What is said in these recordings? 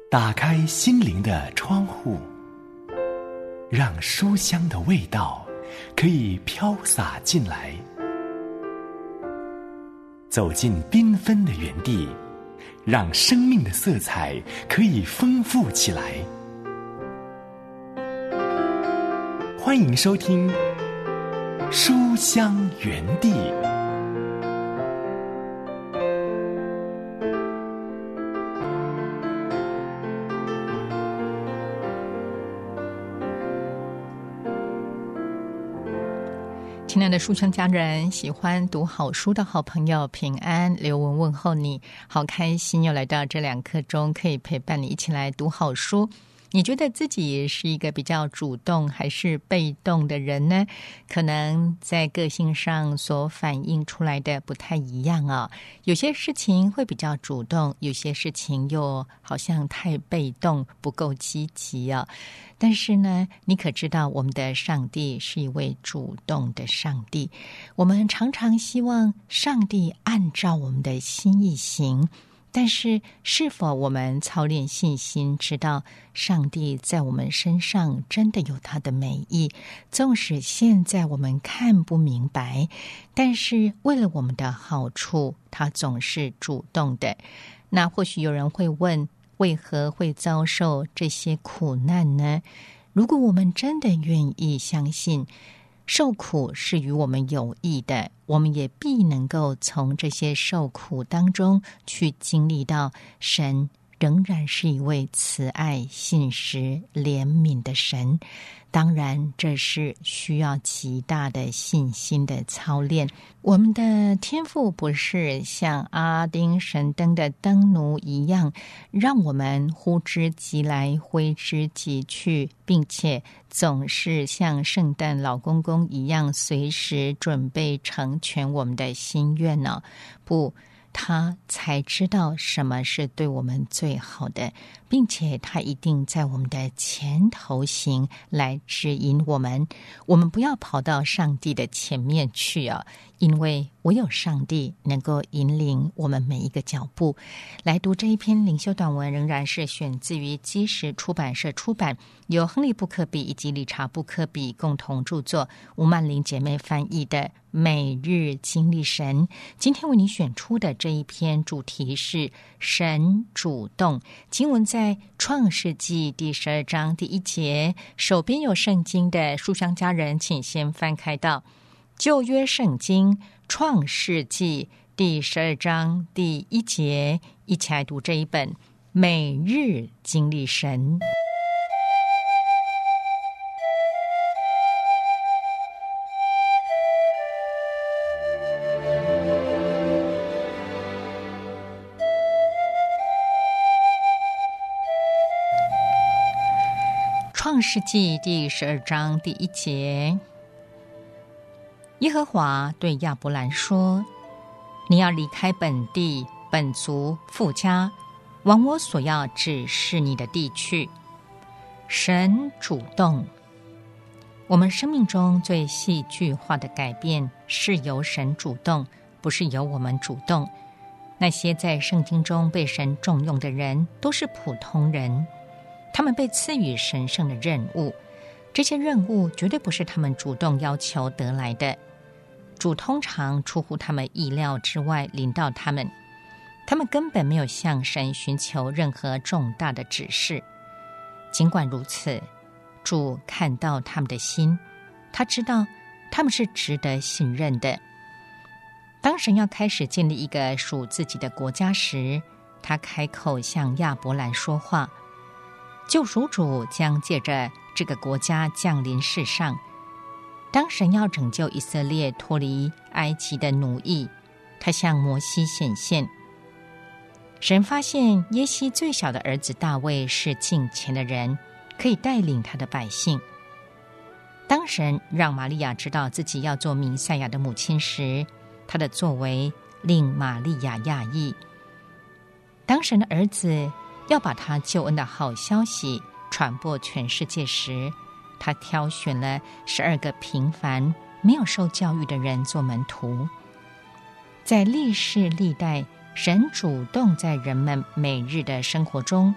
打开心灵的窗户，让书香的味道可以飘洒进来。走进缤纷的园地，让生命的色彩可以丰富起来。欢迎收听书香园地。 亲爱的书香家人，喜欢读好书的好朋友，平安，刘文问候你，好开心又来到这2刻钟，可以陪伴你一起来读好书。你觉得自己是一个比较主动还是被动的人呢？可能在个性上所反映出来的不太一样哦。有些事情会比较主动，有些事情又好像太被动，不够积极哦。但是呢，你可知道我们的上帝是一位主动的上帝，我们常常希望上帝按照我们的心意行，但是是否我们操练信心，知道上帝在我们身上真的有他的美意，纵使现在我们看不明白，但是为了我们的好处，他总是主动的。那或许有人会问，为何会遭受这些苦难呢？如果我们真的愿意相信受苦是与我们有益的，我们也必能够从这些受苦当中去经历到神仍然是一位慈爱、信实、怜悯的神。当然，这是需要极大的信心的操练。我们的天父不是像阿拉丁神灯的灯奴一样，让我们呼之即来，挥之即去，并且总是像圣诞老公公一样，随时准备成全我们的心愿呢？不，他才知道什么是对我们最好的，并且他一定在我们的前头行，来指引我们。我们不要跑到上帝的前面去啊，因为唯有上帝能够引领我们每一个脚步。来读这一篇灵修短文，仍然是选自于基石出版社出版，由亨利布克比以及理查布克比共同著作，吴曼玲姐妹翻译的《每日经历神》。今天为你选出的这一篇主题是神主动，经文在创世纪第12章第1节。手边有圣经的书香家人，请先翻开到旧约圣经创世纪第12章第1节，一起来读这一本每日经历神。创世纪第12章第1节，耶和华对亚伯兰说，你要离开本地本族父家，往我所要指示你的地去。神主动。我们生命中最戏剧化的改变是由神主动，不是由我们主动。那些在圣经中被神重用的人都是普通人，他们被赐予神圣的任务，这些任务绝对不是他们主动要求得来的，主通常出乎他们意料之外临到他们，他们根本没有向神寻求任何重大的指示。尽管如此，主看到他们的心，他知道他们是值得信任的。当神要开始建立一个属自己的国家时，他开口向亚伯兰说话。救赎主将借着这个国家降临世上。当神要拯救以色列脱离埃及的奴役，他向摩西显现。神发现耶西最小的儿子大卫是敬虔的人，可以带领他的百姓。当神让玛利亚知道自己要做弥赛亚的母亲时，他的作为令玛利亚讶异。当神的儿子要把他救恩的好消息传播全世界时，他挑选了12个平凡没有受教育的人做门徒。在历世历代，神主动在人们每日的生活中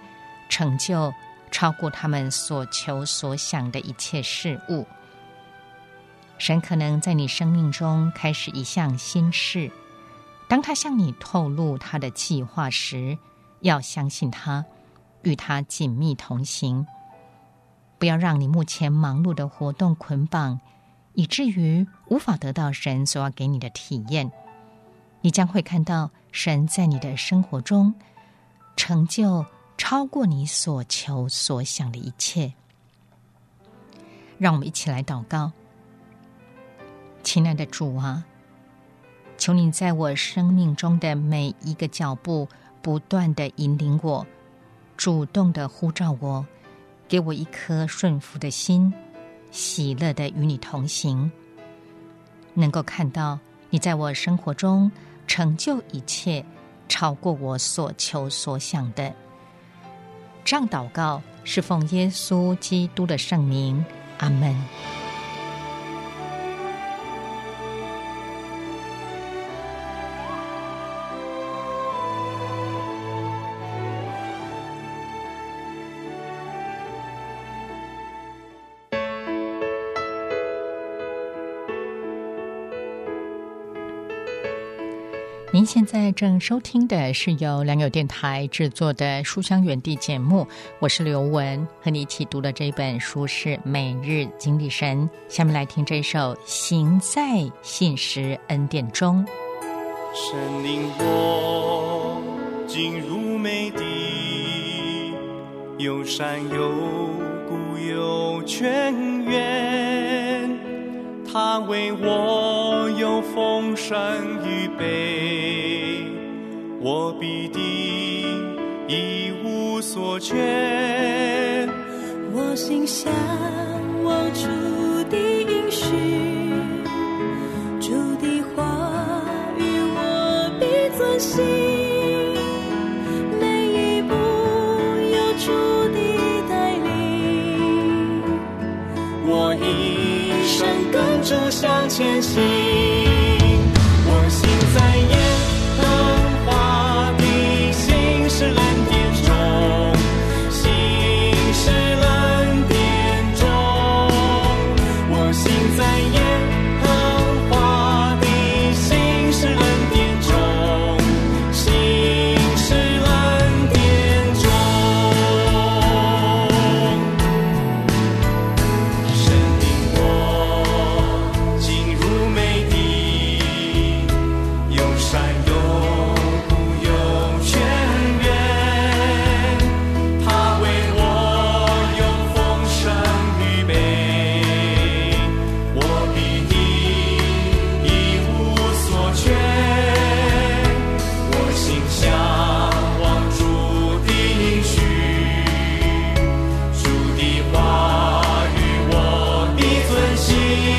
成就超过他们所求所想的一切事物。神可能在你生命中开始一项新事，当他向你透露他的计划时，要相信他，与他紧密同行。不要让你目前忙碌的活动捆绑，以至于无法得到神所要给你的体验。你将会看到神在你的生活中成就超过你所求所想的一切。让我们一起来祷告。亲爱的主啊，求你在我生命中的每一个脚步不断地引领我，主动地呼召我，给我一颗顺服的心，喜乐地与你同行，能够看到你在我生活中成就一切，超过我所求所想的。这样祷告是奉耶稣基督的圣名，阿们。您现在正收听的是由良友电台制作的书香园地节目，我是刘文，和你一起读的这本书是《每日经历神》。下面来听这首《行在信实恩典中》。 神领我进入美地，有山有谷有泉源，他为我有丰盛预备，我必定一无所缺。 我心向往主的应许，主的话语我必遵行，每一步有主的带领， 我一生跟主向前行。我行在耶和华的信实恩典中，信实恩典中。我行在耶和华的信实恩典中，信实恩典中。神领我进入美地，有山有谷有泉源，他为我有丰盛预备，我必定一无所缺。我心向往主的应许，主的话语我必遵行，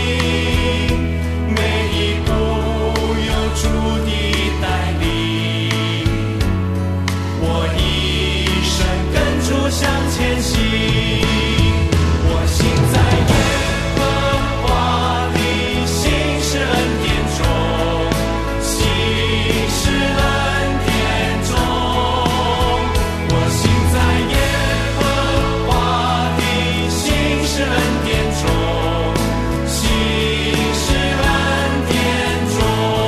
每一步有主的带领，我一生跟主向前行。我行在耶和华的信实恩典中，信实恩典中。我行在耶和华的信实恩典中，信实恩典中。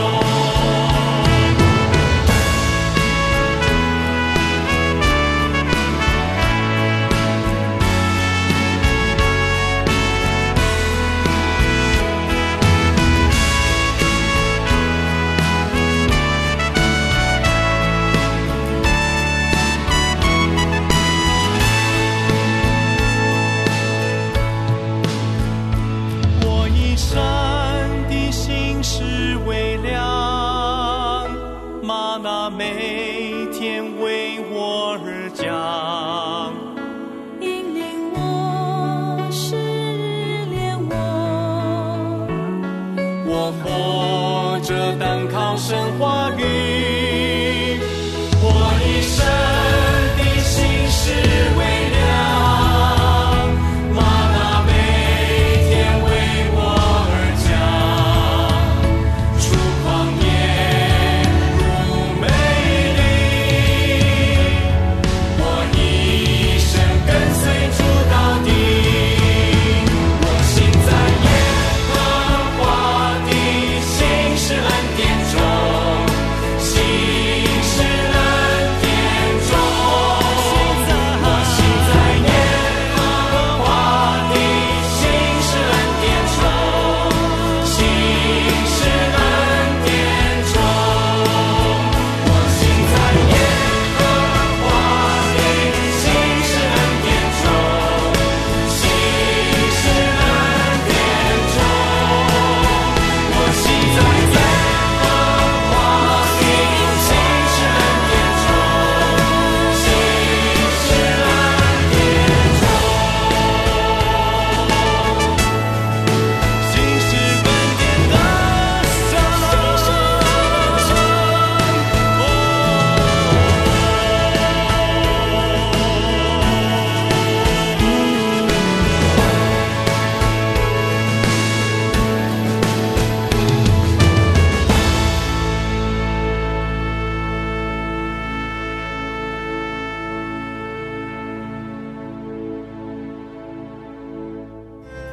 我一生的心是微亮，吗哪每天为我而降。 引领我，使炼我， 我活着单靠神话语，我一生的心是微亮，吗哪每天为我而降，出旷野入美丽，我一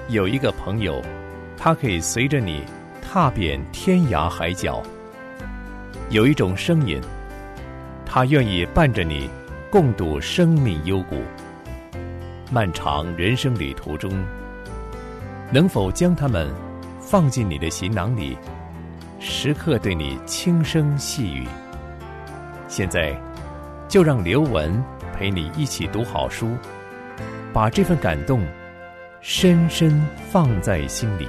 有一个朋友，他可以随着你踏遍天涯海角；有一种声音，他愿意伴着你共度生命幽谷。漫长人生旅途中，能否将它们放进你的行囊里，时刻对你轻声细语？现在就让刘文陪你一起读好书，把这份感动深深放在心里。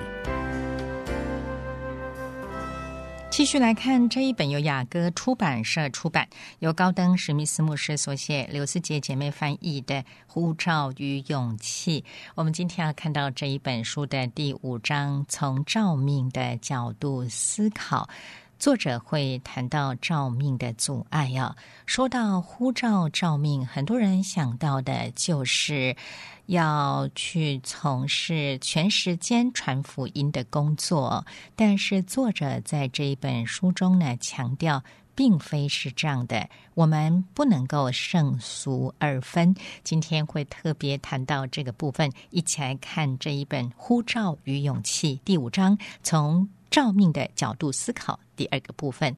继续来看这一本由雅歌出版社出版，由高登史密斯牧师所写，刘思杰姐妹翻译的《呼召与勇气》。我们今天要看到这一本书的第5章，从召命的角度思考。作者会谈到召命的阻碍啊。说到呼召召命，很多人想到的就是要去从事全时间传福音的工作，但是作者在这一本书中呢，强调并非是这样的，我们不能够圣俗二分。今天会特别谈到这个部分，一起来看这一本《呼召与勇气》第5章，从召命的角度思考第2个部分。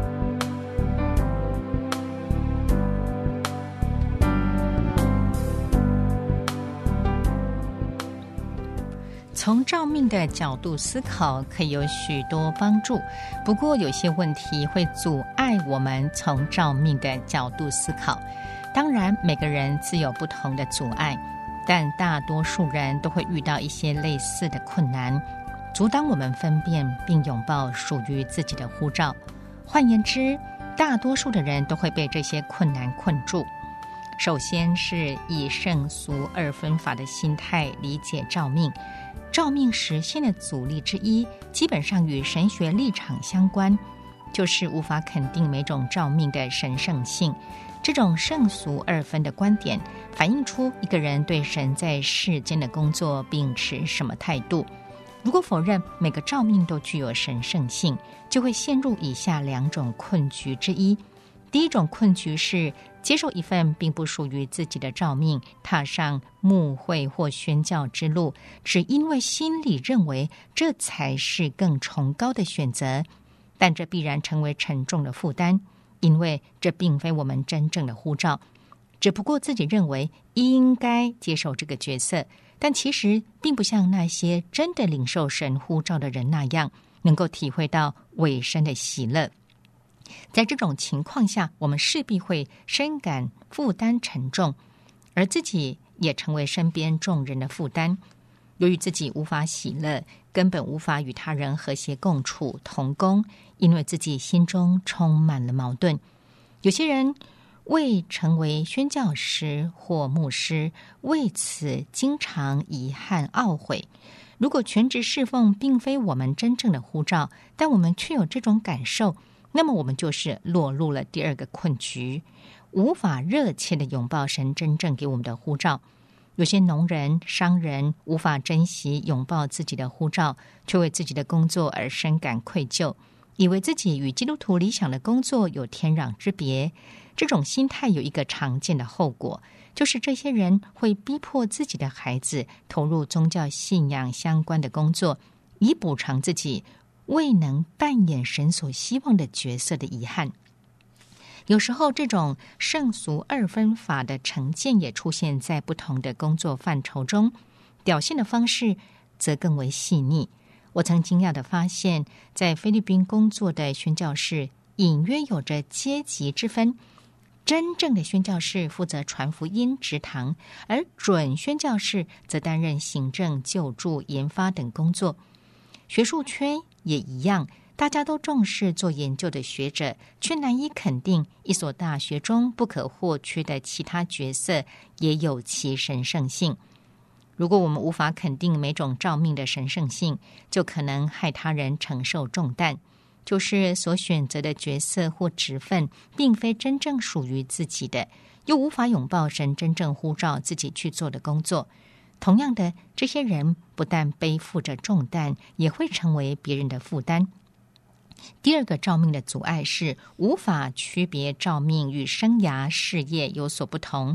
从召命的角度思考可以有许多帮助，不过有些问题会阻碍我们从召命的角度思考。当然每个人自有不同的阻碍，但大多数人都会遇到一些类似的困难，阻挡我们分辨并拥抱属于自己的呼召。换言之，大多数的人都会被这些困难困住。首先是以圣俗二分法的心态理解召命。召命实现的阻力之一，基本上与神学立场相关，就是无法肯定每种召命的神圣性。这种圣俗二分的观点，反映出一个人对神在世间的工作秉持什么态度。如果否认每个召命都具有神圣性，就会陷入以下2种困局之一。第一种困局是接受一份并不属于自己的召命，踏上牧会或宣教之路，只因为心里认为这才是更崇高的选择，但这必然成为沉重的负担，因为这并非我们真正的呼召，只不过自己认为应该接受这个角色，但其实并不像那些真的领受神呼召的人那样，能够体会到委身的喜乐。在这种情况下，我们势必会深感负担沉重，而自己也成为身边众人的负担。由于自己无法喜乐，根本无法与他人和谐共处同工，因为自己心中充满了矛盾。有些人未成为宣教师或牧师，为此经常遗憾懊悔。如果全职侍奉并非我们真正的呼召，但我们却有这种感受，那么我们就是落入了第2个困局，无法热切地拥抱神真正给我们的呼召。有些农人、商人无法珍惜拥抱自己的呼召，却为自己的工作而深感愧疚，以为自己与基督徒理想的工作有天壤之别。这种心态有一个常见的后果，就是这些人会逼迫自己的孩子投入宗教信仰相关的工作，以补偿自己未能扮演神所希望的角色的遗憾。有时候这种圣俗二分法的成见也出现在不同的工作范畴中，表现的方式则更为细腻。我曾惊讶地发现，在菲律宾工作的宣教士隐约有着阶级之分，真正的宣教士负责传福音植堂，而准宣教士则担任行政、救助、研发等工作。学术圈也一样，大家都重视做研究的学者，却难以肯定一所大学中不可或缺的其他角色也有其神圣性。如果我们无法肯定每种召命的神圣性，就可能害他人承受重担，就是所选择的角色或职分并非真正属于自己的，又无法拥抱神真正呼召自己去做的工作。同样的，这些人不但背负着重担，也会成为别人的负担。第2个召命的阻碍是无法区别召命与生涯事业有所不同。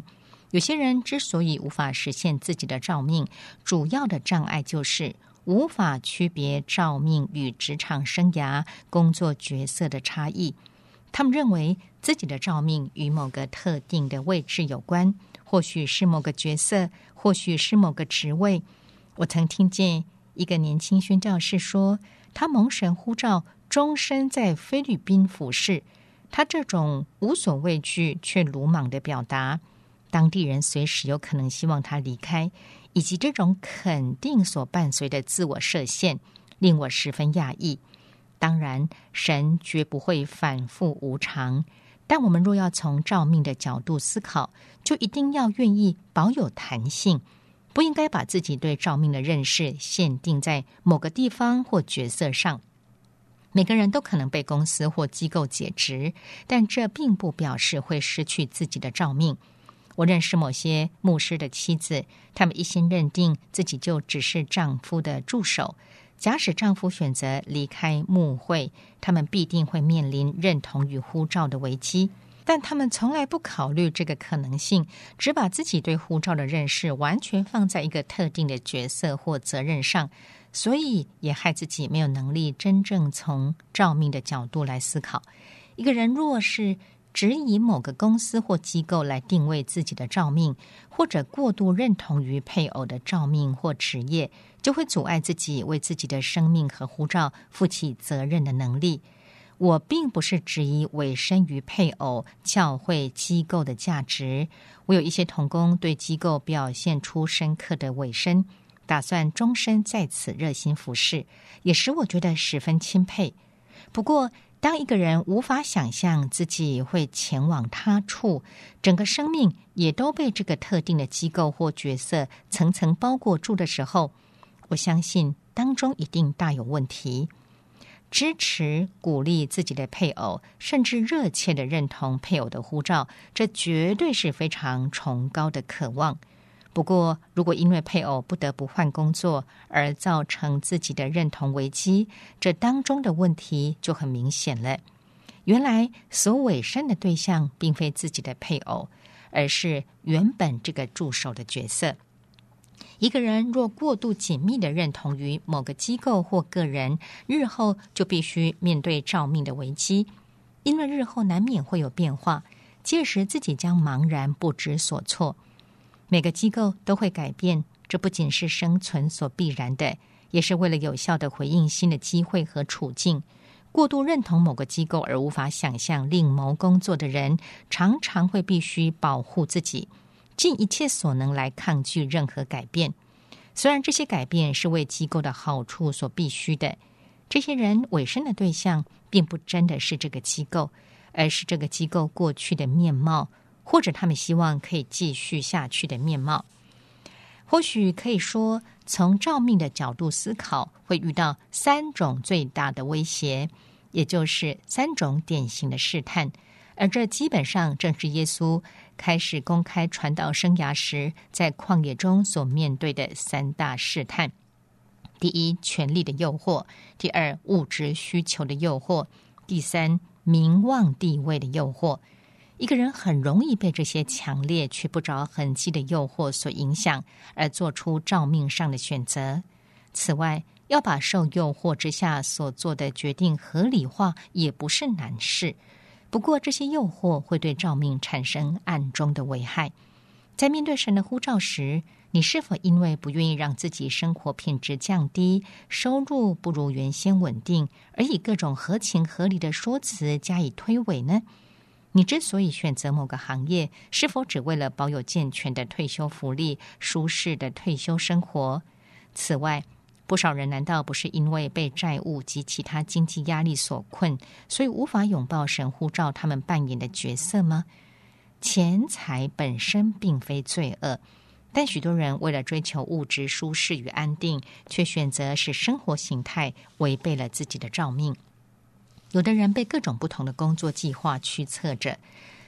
有些人之所以无法实现自己的召命，主要的障碍就是无法区别召命与职场生涯、工作角色的差异。他们认为自己的召命与某个特定的位置有关，或许是某个角色，或许是某个职位。我曾听见一个年轻宣教士说，他蒙神呼召，终身在菲律宾服侍。他这种无所畏惧却鲁莽的表达，当地人随时有可能希望他离开，以及这种肯定所伴随的自我设限，令我十分讶异。当然，神绝不会反复无常，但我们若要从召命的角度思考，就一定要愿意保有弹性，不应该把自己对召命的认识限定在某个地方或角色上。每个人都可能被公司或机构解职，但这并不表示会失去自己的召命。我认识某些牧师的妻子，他们一心认定自己就只是丈夫的助手。假使丈夫选择离开牧会，他们必定会面临认同与呼召的危机，但他们从来不考虑这个可能性，只把自己对呼召的认识完全放在一个特定的角色或责任上，所以也害自己没有能力真正从召命的角度来思考。一个人若是只以某个公司或机构来定位自己的召命，或者过度认同于配偶的召命或职业，就会阻碍自己为自己的生命和呼召负起责任的能力。我并不是质疑委身于配偶、教会、机构的价值。我有一些同工对机构表现出深刻的委身，打算终身在此热心服侍，也使我觉得十分钦佩。不过，当一个人无法想象自己会前往他处，整个生命也都被这个特定的机构或角色层层包裹住的时候，我相信当中一定大有问题。支持、鼓励自己的配偶，甚至热切地认同配偶的呼召，这绝对是非常崇高的渴望。不过，如果因为配偶不得不换工作而造成自己的认同危机，这当中的问题就很明显了。原来所委身的对象并非自己的配偶，而是原本这个助手的角色。一个人若过度紧密地认同于某个机构或个人，日后就必须面对召命的危机，因为日后难免会有变化，届时自己将茫然不知所措。每个机构都会改变，这不仅是生存所必然的，也是为了有效地回应新的机会和处境。过度认同某个机构而无法想象另谋工作的人，常常会必须保护自己，尽一切所能来抗拒任何改变。虽然这些改变是为机构的好处所必须的，这些人委身的对象并不真的是这个机构，而是这个机构过去的面貌，或者他们希望可以继续下去的面貌。或许可以说，从召命的角度思考，会遇到3种最大的威胁，也就是3种典型的试探，而这基本上正是耶稣开始公开传道生涯时在旷野中所面对的3大试探。第一，权力的诱惑；第二，物质需求的诱惑；第三，名望地位的诱惑。一个人很容易被这些强烈却不着痕迹的诱惑所影响，而做出召命上的选择。此外，要把受诱惑之下所做的决定合理化也不是难事。不过，这些诱惑会对召命产生暗中的危害。在面对神的呼召时，你是否因为不愿意让自己生活品质降低、收入不如原先稳定，而以各种合情合理的说辞加以推诿呢？你之所以选择某个行业，是否只为了保有健全的退休福利、舒适的退休生活？此外，不少人难道不是因为被债务及其他经济压力所困，所以无法拥抱神呼召他们扮演的角色吗？钱财本身并非罪恶，但许多人为了追求物质舒适与安定，却选择使生活形态违背了自己的召命。有的人被各种不同的工作计划驱策着，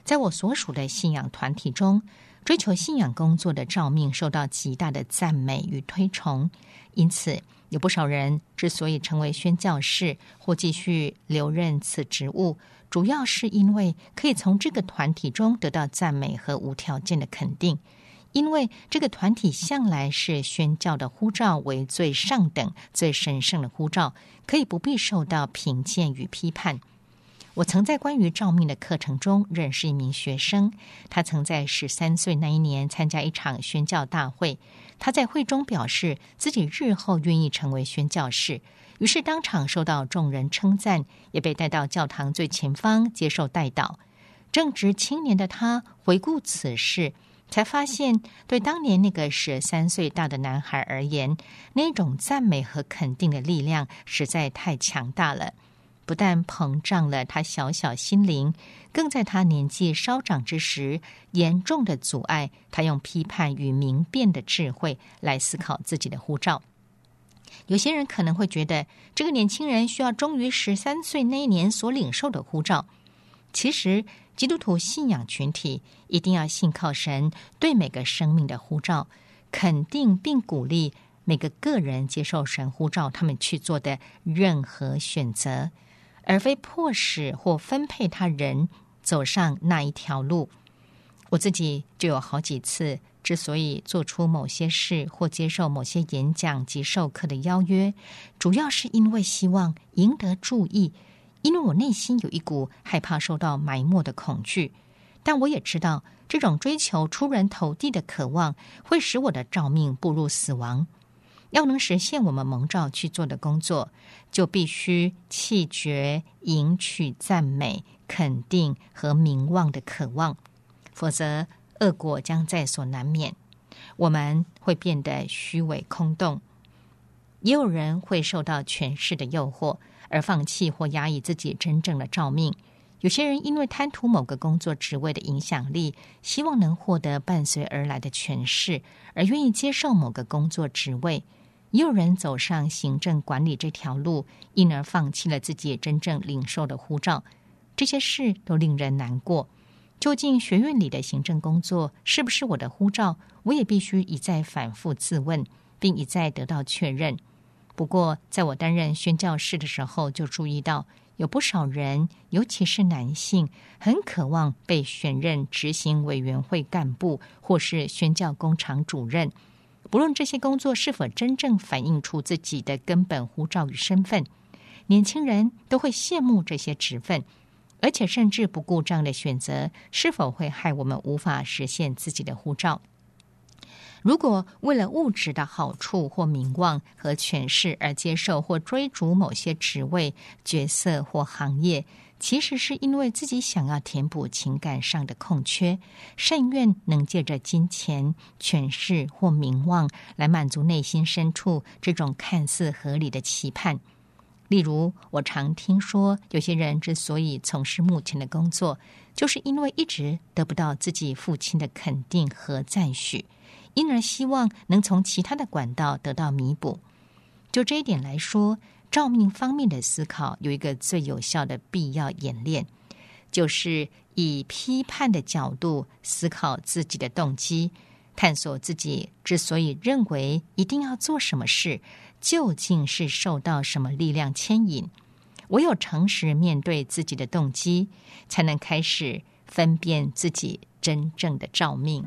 在我所属的信仰团体中，追求信仰工作的召命受到极大的赞美与推崇，因此有不少人之所以成为宣教士或继续留任此职务，主要是因为可以从这个团体中得到赞美和无条件的肯定，因为这个团体向来是宣教的呼召为最上等、最神圣的呼召，可以不必受到评鉴与批判。我曾在关于召命的课程中认识一名学生，他曾在13岁那一年参加一场宣教大会，他在会中表示自己日后愿意成为宣教士，于是当场受到众人称赞，也被带到教堂最前方接受代祷。正值青年的他回顾此事，才发现对当年那个13岁大的男孩而言，那种赞美和肯定的力量实在太强大了，不但膨胀了他小小心灵，更在他年纪稍长之时，严重的阻碍他用批判与明辨的智慧来思考自己的呼召。有些人可能会觉得，这个年轻人需要忠于13岁那一年所领受的呼召。其实，基督徒信仰群体一定要信靠神对每个生命的呼召，肯定并鼓励每个个人接受神呼召他们去做的任何选择，而非迫使或分配他人走上那一条路。我自己就有好几次之所以做出某些事或接受某些演讲及授课的邀约，主要是因为希望赢得注意，因为我内心有一股害怕受到埋没的恐惧，但我也知道这种追求出人头地的渴望会使我的召命步入死亡。要能实现我们蒙召去做的工作，就必须弃绝赢取赞美、肯定和名望的渴望，否则恶果将在所难免。我们会变得虚伪空洞，也有人会受到权势的诱惑，而放弃或压抑自己真正的召命。有些人因为贪图某个工作职位的影响力，希望能获得伴随而来的权势，而愿意接受某个工作职位。也有人走上行政管理这条路，因而放弃了自己真正领受的呼召。这些事都令人难过。究竟学院里的行政工作是不是我的呼召，我也必须一再反复自问，并一再得到确认。不过在我担任宣教士的时候，就注意到有不少人，尤其是男性，很渴望被选任执行委员会干部或是宣教工场主任。不论这些工作是否真正反映出自己的根本呼召与身份，年轻人都会羡慕这些职分，而且甚至不顾这样的选择是否会害我们无法实现自己的呼召。如果为了物质的好处或名望和权势而接受或追逐某些职位、角色或行业，其实是因为自己想要填补情感上的空缺，甚愿能借着金钱、权势或名望来满足内心深处这种看似合理的期盼。例如，我常听说有些人之所以从事目前的工作，就是因为一直得不到自己父亲的肯定和赞许，因而希望能从其他的管道得到弥补。就这一点来说，召命方面的思考有一个最有效的必要演练，就是以批判的角度思考自己的动机，探索自己之所以认为一定要做什么事，究竟是受到什么力量牵引。唯有诚实面对自己的动机，才能开始分辨自己真正的召命。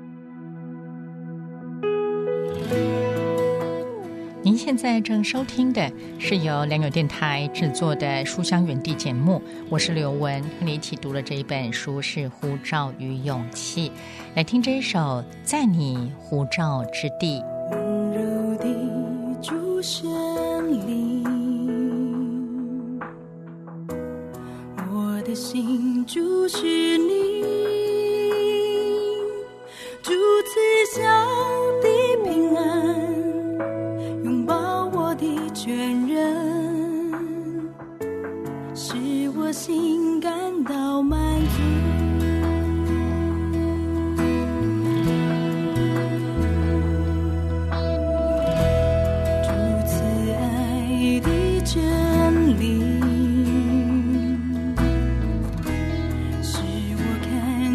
您现在正收听的是由良友电台制作的书香园地节目，我是刘文，和你一起读的这一本书是《呼召与勇气》。来听这一首《在你呼召之地》。 温柔的主圣灵，我的心主是你，主赐下的平安，拥抱我的全人，使我心感到满足。主赐爱的真理，使我看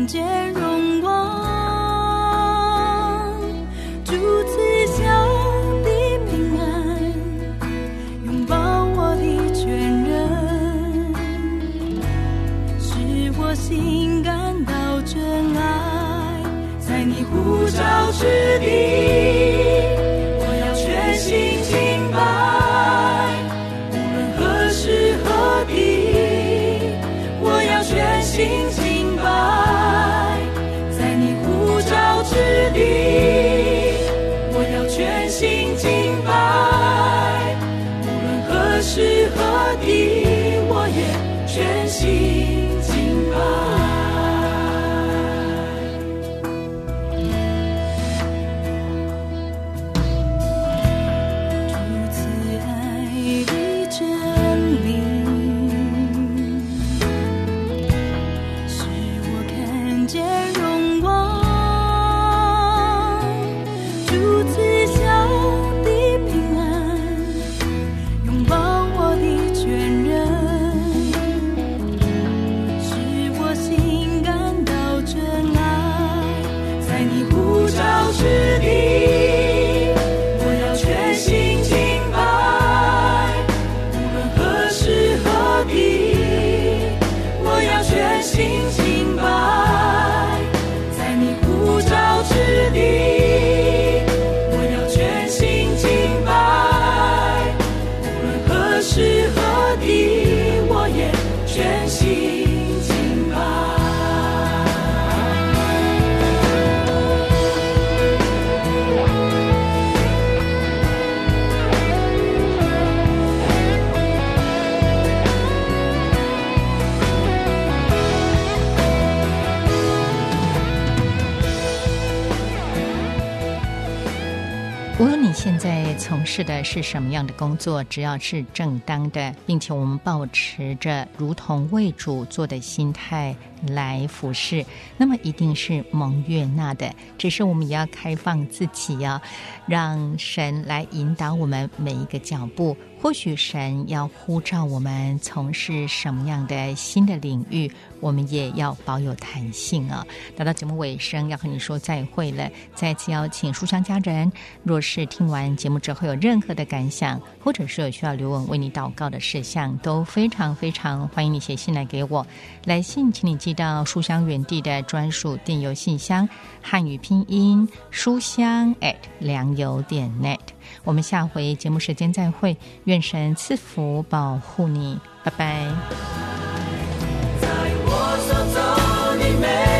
你呼召之地，我要全心敬拜，无论何时何地，我要全心敬拜，在你呼召之地，我要全心敬拜，无论何时何地，我也全心敬拜。 无论你现在从事的是什么样的工作，只要是正当的，并且我们保持着如同为主做的心态来服侍，那么一定是蒙悦纳的。只是我们也要开放自己啊，让神来引导我们每一个脚步。或许神要呼召我们从事什么样的新的领域，我们也要保有弹性啊。来到节目尾声，要和你说再会了。再次邀请书香家人，若是听完节目之后有任何的感想，或者是有需要刘文为你祷告的事项，都非常非常欢迎你写信来给我。来信请你寄到书香园地的专属电邮信箱，汉语拼音书香@良友.net。我们下回节目时间再会，愿神赐福保护你，拜拜。 在我所走的每